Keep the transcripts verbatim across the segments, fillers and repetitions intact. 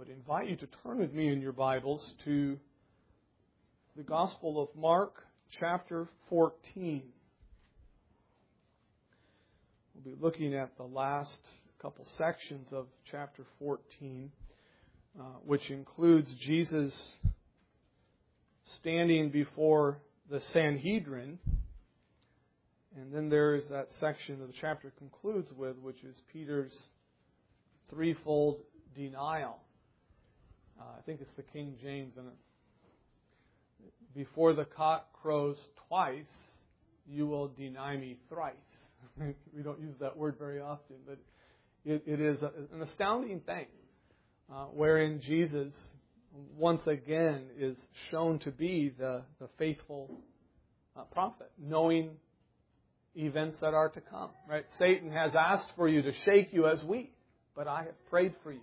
would invite you to turn with me in your Bibles to the Gospel of Mark, chapter fourteen. We'll be looking at the last couple sections of chapter fourteen, uh, which includes Jesus standing before the Sanhedrin. And then there is that section that the chapter concludes with, which is Peter's threefold denial. Uh, I think it's the King James. And before the cock crows twice, you will deny me thrice. We don't use that word very often, but it, it is a, an astounding thing uh, wherein Jesus once again is shown to be the, the faithful uh, prophet, knowing events that are to come. Right? Satan has asked for you to shake you as wheat, but I have prayed for you.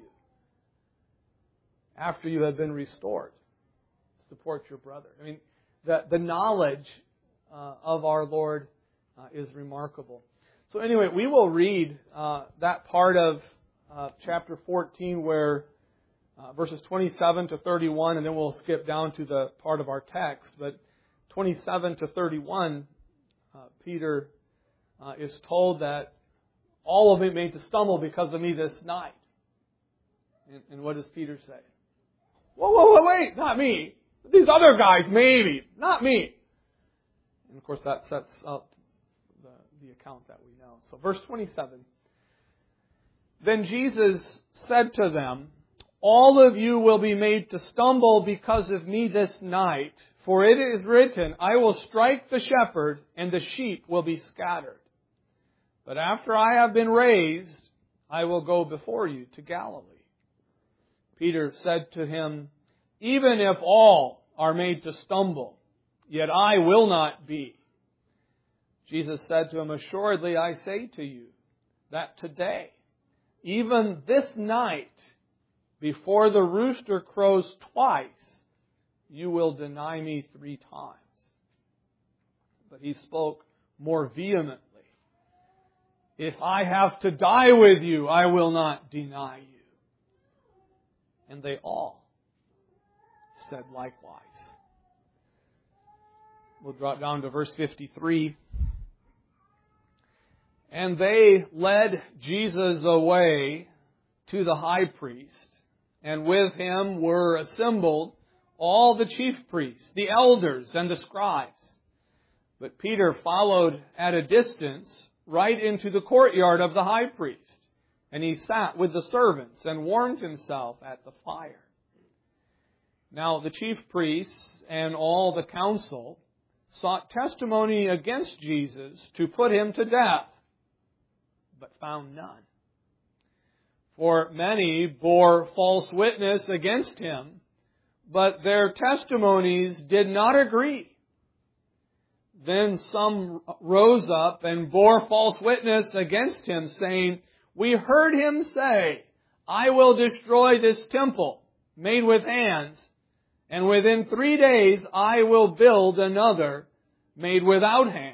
After you have been restored, support your brother. I mean, the, the knowledge uh, of our Lord uh, is remarkable. So anyway, we will read uh, that part of uh, chapter fourteen where uh, verses twenty-seven to thirty-one, and then we'll skip down to the part of our text. But twenty-seven to thirty-one, uh, Peter uh, is told that all of it made to stumble because of me this night. And, and what does Peter say? Whoa, whoa, whoa, wait, not me. These other guys, maybe. Not me. And of course that sets up the, the account that we know. So verse twenty-seven. Then Jesus said to them, all of you will be made to stumble because of me this night. For it is written, I will strike the shepherd and the sheep will be scattered. But after I have been raised, I will go before you to Galilee. Peter said to him, even if all are made to stumble, yet I will not be. Jesus said to him, assuredly I say to you, that today, even this night, before the rooster crows twice, you will deny me three times. But he spoke more vehemently. If I have to die with you, I will not deny you. And they all said likewise. We'll drop down to verse fifty-three. And they led Jesus away to the high priest, and with him were assembled all the chief priests, the elders, and the scribes. But Peter followed at a distance right into the courtyard of the high priest. And he sat with the servants and warmed himself at the fire. Now the chief priests and all the council sought testimony against Jesus to put him to death, but found none. For many bore false witness against him, but their testimonies did not agree. Then some rose up and bore false witness against him, saying, we heard him say, I will destroy this temple made with hands, and within three days I will build another made without hands.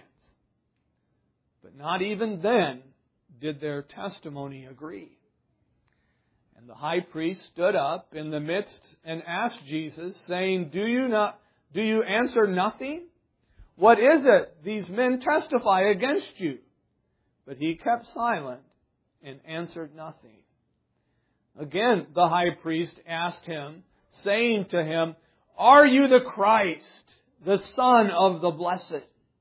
But not even then did their testimony agree. And the high priest stood up in the midst and asked Jesus, saying, Do you not, do you answer nothing? What is it these men testify against you? But he kept silent and answered nothing. Again, the high priest asked him, saying to him, Are you the Christ, the Son of the Blessed?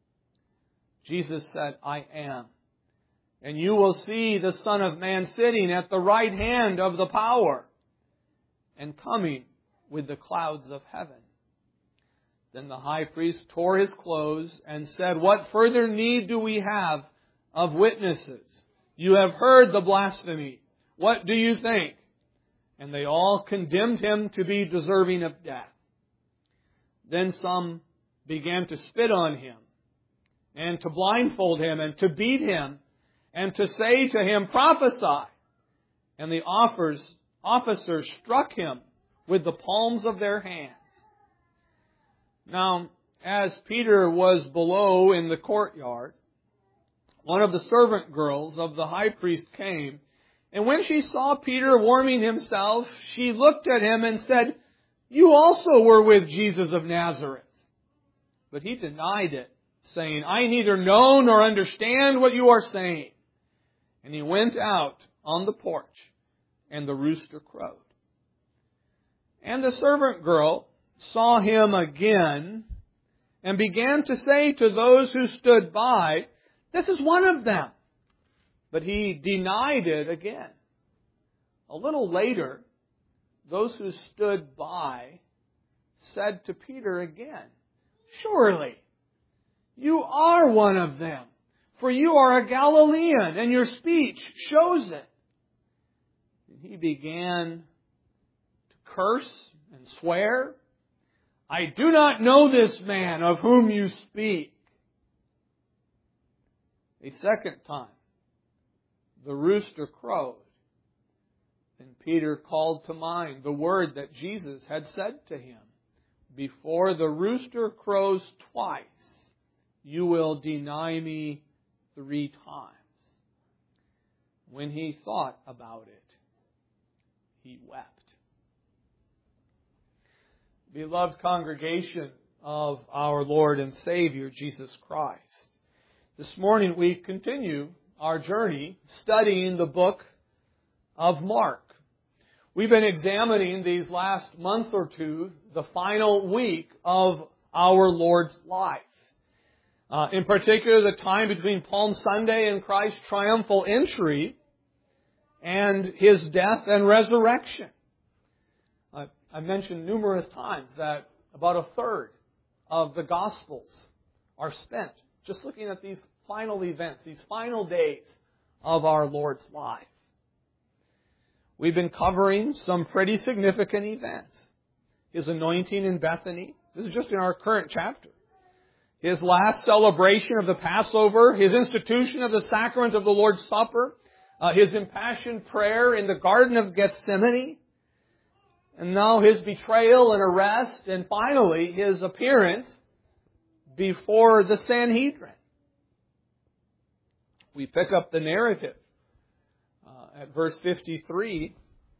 Jesus said, I am. And you will see the Son of Man sitting at the right hand of the power and coming with the clouds of heaven. Then the high priest tore his clothes and said, What further need do we have of witnesses? You have heard the blasphemy. What do you think? And they all condemned him to be deserving of death. Then some began to spit on him, and to blindfold him, and to beat him, and to say to him, Prophesy. And the offers, officers struck him with the palms of their hands. Now, as Peter was below in the courtyard, one of the servant girls of the high priest came And when she saw Peter warming himself, she looked at him and said, "You also were with Jesus of Nazareth." But he denied it, saying, "I neither know nor understand what you are saying." And he went out on the porch, and the rooster crowed. And the servant girl saw him again, and began to say to those who stood by, "This is one of them." But he denied it again. A little later, those who stood by said to Peter again, "Surely you are one of them, for you are a Galilean, and your speech shows it." And he began to curse and swear, "I do not know this man of whom you speak." A second time, the rooster crowed. And Peter called to mind the word that Jesus had said to him, "Before the rooster crows twice, you will deny me three times." When he thought about it, he wept. Beloved congregation of our Lord and Savior, Jesus Christ, this morning we continue our journey studying the book of Mark. We've been examining these last month or two the final week of our Lord's life. Uh, in particular, the time between Palm Sunday and Christ's triumphal entry and His death and resurrection. Uh, I mentioned numerous times that about a third of the Gospels are spent just looking at these final events, these final days of our Lord's life. We've been covering some pretty significant events. His anointing in Bethany. This is just in our current chapter. His last celebration of the Passover. His institution of the sacrament of the Lord's Supper. Uh, his impassioned prayer in the Garden of Gethsemane. And now His betrayal and arrest. And finally, His appearance before the Sanhedrin. We pick up the narrative uh, at verse fifty-three,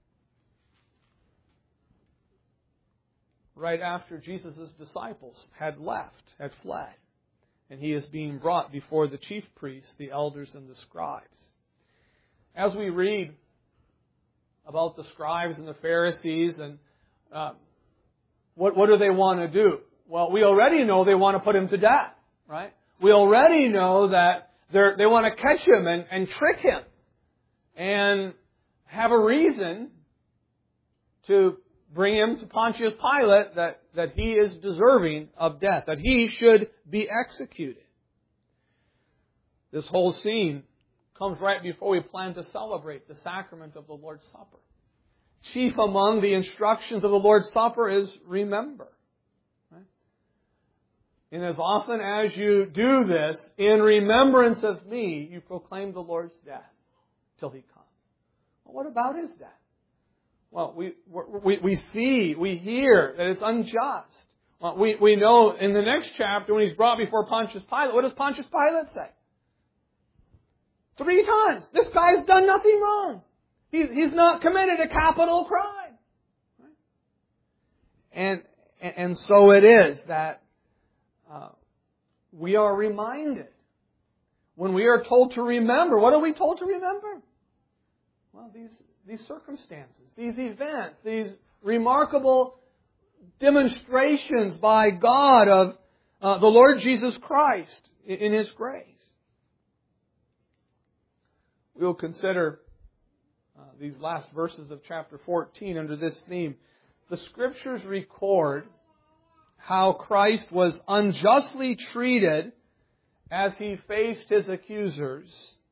right after Jesus' disciples had left, had fled, and He is being brought before the chief priests, the elders, and the scribes. As we read about the scribes and the Pharisees and uh, what, what do they want to do? Well, we already know they want to put Him to death, right? We already know that They're, they want to catch Him and, and trick Him and have a reason to bring Him to Pontius Pilate that, that He is deserving of death, that He should be executed. This whole scene comes right before we plan to celebrate the sacrament of the Lord's Supper. Chief among the instructions of the Lord's Supper is remember. And as often as you do this, in remembrance of me, you proclaim the Lord's death till He comes. Well, what about His death? Well, we, we, we see, we hear that it's unjust. Well, we, we know in the next chapter when He's brought before Pontius Pilate, what does Pontius Pilate say? Three times. This guy's done nothing wrong. He's, he's not committed a capital crime. And, and, and so it is that Uh, we are reminded. When we are told to remember, what are we told to remember? Well, these, these circumstances, these events, these remarkable demonstrations by God of uh, the Lord Jesus Christ in, in His grace. We will consider uh, these last verses of chapter fourteen under this theme. The Scriptures record how Christ was unjustly treated as He faced His accusers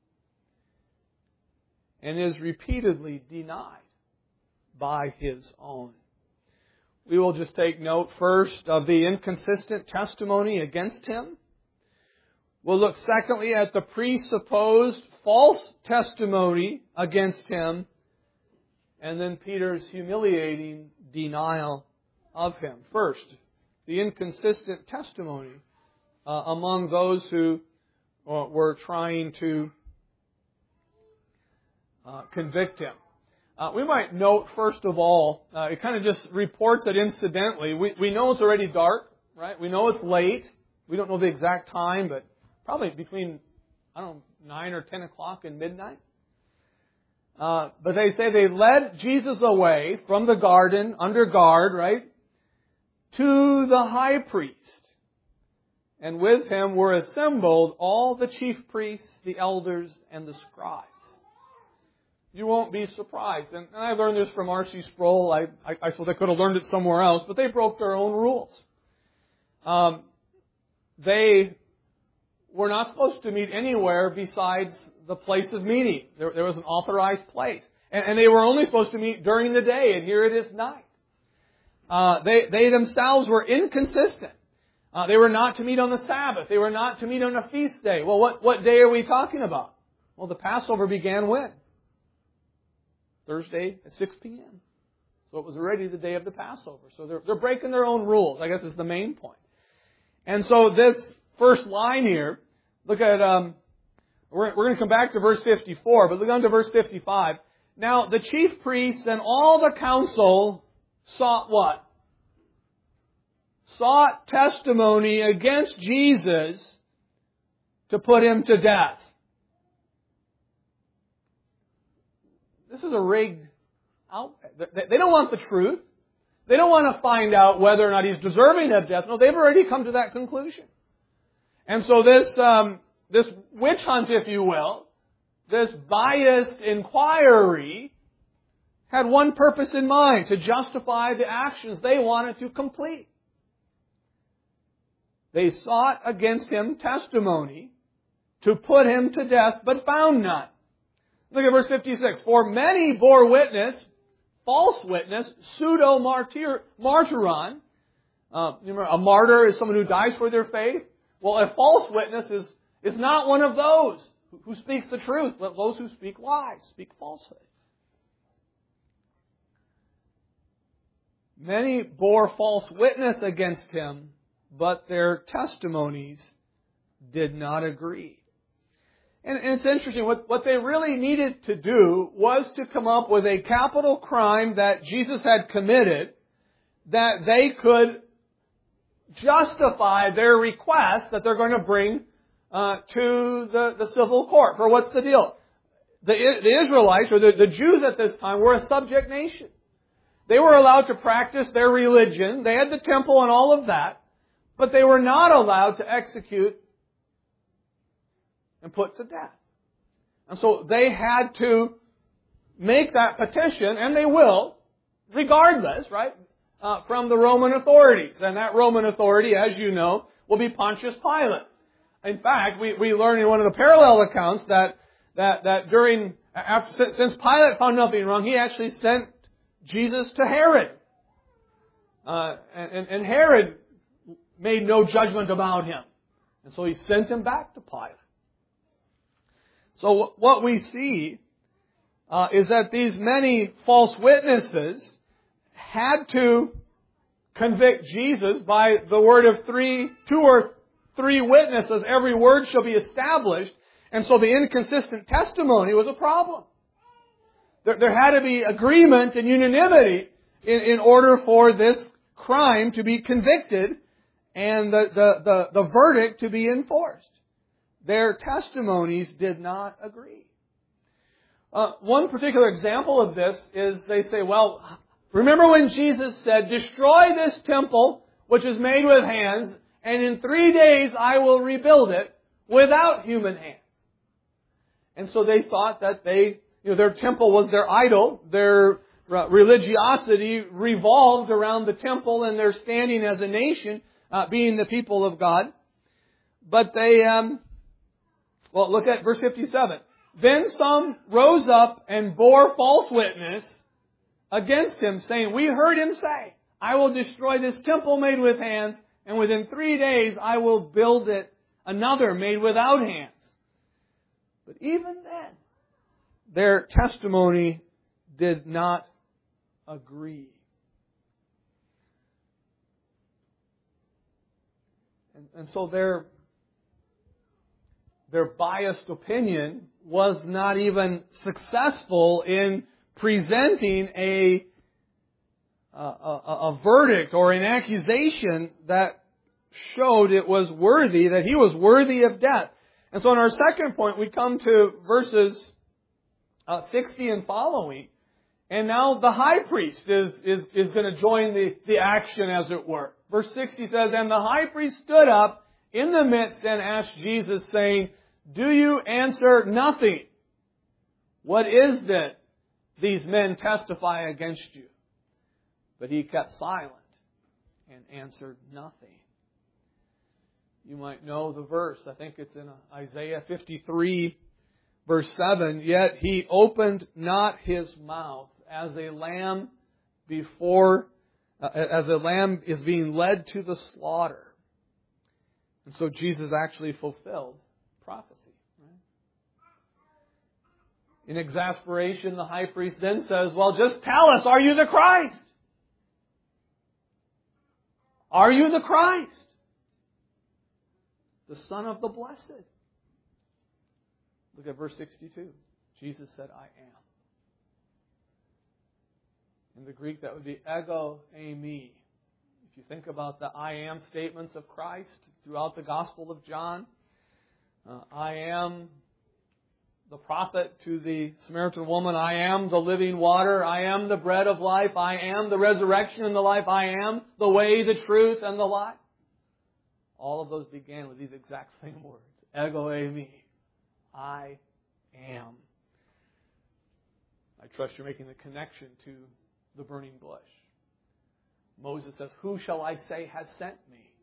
and is repeatedly denied by His own. We will just take note first of the inconsistent testimony against Him. We'll look secondly at the presupposed false testimony against Him, and then Peter's humiliating denial of Him. First, the inconsistent testimony uh, among those who uh, were trying to uh, convict him. Uh, we might note, first of all, uh, it kind of just reports it incidentally. We, we know it's already dark, right? We know it's late. We don't know the exact time, but probably between, I don't know, nine or ten o'clock and midnight. Uh, but they say they led Jesus away from the garden, under guard, right, to the high priest. And with him were assembled all the chief priests, the elders, and the scribes. You won't be surprised. And I learned this from R C Sproul. I, I, I suppose I could have learned it somewhere else, but they broke their own rules. Um, they were not supposed to meet anywhere besides the place of meeting. There, there was an authorized place. And, and they were only supposed to meet during the day, and here it is night. Uh, they, they themselves were inconsistent. Uh, they were not to meet on the Sabbath. They were not to meet on a feast day. Well, what, what day are we talking about? Well, the Passover began when? Thursday at six p.m. So it was already the day of the Passover. So they're, they're breaking their own rules, I guess is the main point. And so this first line here, look at, um, we're, we're going to come back to verse fifty-four, but look on to verse fifty-five. Now, the chief priests and all the council sought what? Sought testimony against Jesus to put him to death. This is a rigged outfit. They don't want the truth. They don't want to find out whether or not he's deserving of death. No, they've already come to that conclusion. And so this, um, this witch hunt, if you will, this biased inquiry had one purpose in mind, to justify the actions they wanted to complete. They sought against him testimony to put him to death, but found none. Look at verse fifty-six. For many bore witness, false witness, pseudo-martyron. Uh, remember, a martyr is someone who dies for their faith. Well, a false witness is, is not one of those who speaks the truth, but those who speak lies, speak falsehood. Many bore false witness against him, but their testimonies did not agree. And, and it's interesting, what, what they really needed to do was to come up with a capital crime that Jesus had committed that they could justify their request that they're going to bring uh, to the, the civil court. For what's the deal? The, the Israelites, or the, the Jews at this time, were a subject nation. They were allowed to practice their religion. They had the temple and all of that. But they were not allowed to execute and put to death. And so they had to make that petition, and they will, regardless, right, uh, from the Roman authorities. And that Roman authority, as you know, will be Pontius Pilate. In fact, we, we learn in one of the parallel accounts that, that, that during, after, since Pilate found nothing wrong, he actually sent Jesus to Herod. Uh, and, and Herod made no judgment about him. And so he sent him back to Pilate. So what we see uh, is that these many false witnesses had to convict Jesus by the word of three, two or three witnesses. Every word shall be established. And so the inconsistent testimony was a problem. There, there had to be agreement and unanimity in, in order for this crime to be convicted and the, the, the, the verdict to be enforced. Their testimonies did not agree. Uh, one particular example of this is they say, well, remember when Jesus said, destroy this temple which is made with hands, and in three days I will rebuild it without human hands. And so they thought that they, you know, their temple was their idol. Their religiosity revolved around the temple and their standing as a nation, uh, being the people of God. But they, um, well, look at verse fifty-seven. Then some rose up and bore false witness against him, saying, we heard him say, I will destroy this temple made with hands, and within three days I will build it another made without hands. But even then, their testimony did not agree. And, and so their, their biased opinion was not even successful in presenting a, a, a, a verdict or an accusation that showed it was worthy, that he was worthy of death. And so in our second point, we come to verses uh, sixty and following. And now the high priest is, is, is going to join the, the action, as it were. Verse sixty says, "And the high priest stood up in the midst and asked Jesus, saying, 'Do you answer nothing? What is it these men testify against you?' But he kept silent and answered nothing." You might know the verse. I think it's in Isaiah fifty-three, verse seven. "Yet he opened not his mouth, as a lamb before, uh, as a lamb is being led to the slaughter." And so Jesus actually fulfilled prophecy. Right? In exasperation, the high priest then says, "Well, just tell us, are you the Christ? Are you the Christ, the Son of the Blessed?" Look at verse sixty-two. Jesus said, "I am." In the Greek, that would be ego eimi. If you think about the I am statements of Christ throughout the Gospel of John, uh, I am the prophet to the Samaritan woman. I am the living water. I am the bread of life. I am the resurrection and the life. I am the way, the truth, and the life. All of those began with these exact same words. Ego eimi. I am. I trust you're making the connection to the burning bush. Moses says, "Who shall I say has sent me?"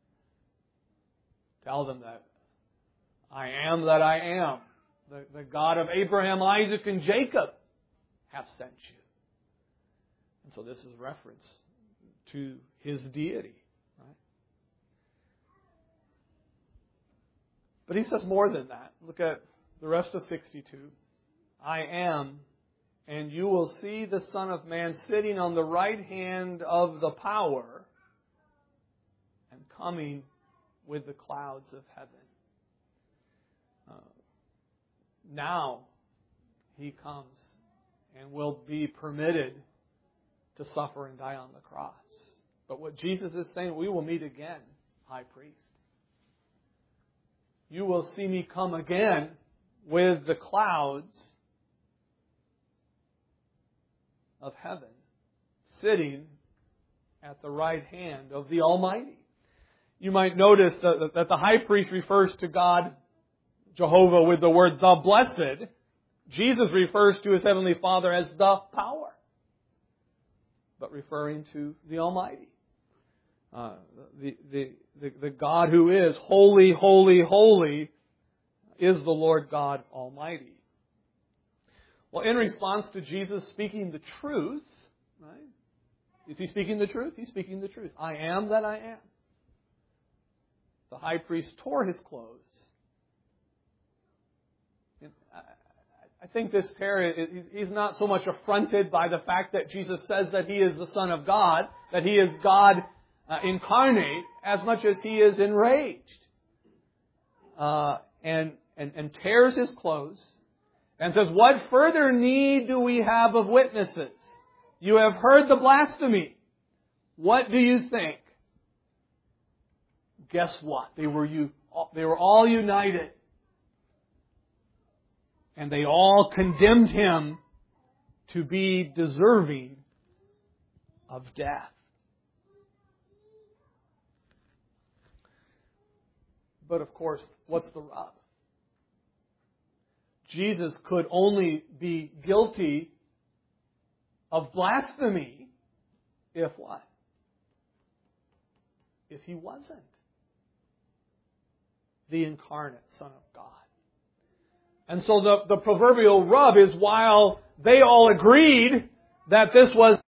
Tell them that I am that I am. The, the God of Abraham, Isaac, and Jacob have sent you. And so this is reference to His deity. Right? But He says more than that. Look at the rest of sixty-two. "I am, and you will see the Son of Man sitting on the right hand of the power and coming with the clouds of heaven." Uh, now He comes and will be permitted to suffer and die on the cross. But what Jesus is saying, we will meet again, High Priest. You will see me come again with the clouds of heaven, sitting at the right hand of the Almighty. You might notice that, that the high priest refers to God, Jehovah, with the word the blessed. Jesus refers to His Heavenly Father as the power, but referring to the Almighty. Uh, the, the, the, the God who is holy, holy, holy is the Lord God Almighty. Well, in response to Jesus speaking the truth, right? Is He speaking the truth? He's speaking the truth. I am that I am. The high priest tore his clothes. And I think this tear, he's not so much affronted by the fact that Jesus says that He is the Son of God, that He is God uh, incarnate, as much as he is enraged. Uh, and, and, and tears his clothes. And says, "What further need do we have of witnesses? You have heard the blasphemy. What do you think?" Guess what? They were you. They were all united. And they all condemned Him to be deserving of death. But of course, what's the rub? Jesus could only be guilty of blasphemy if what? If He wasn't the incarnate Son of God. And so the, the proverbial rub is, while they all agreed that this was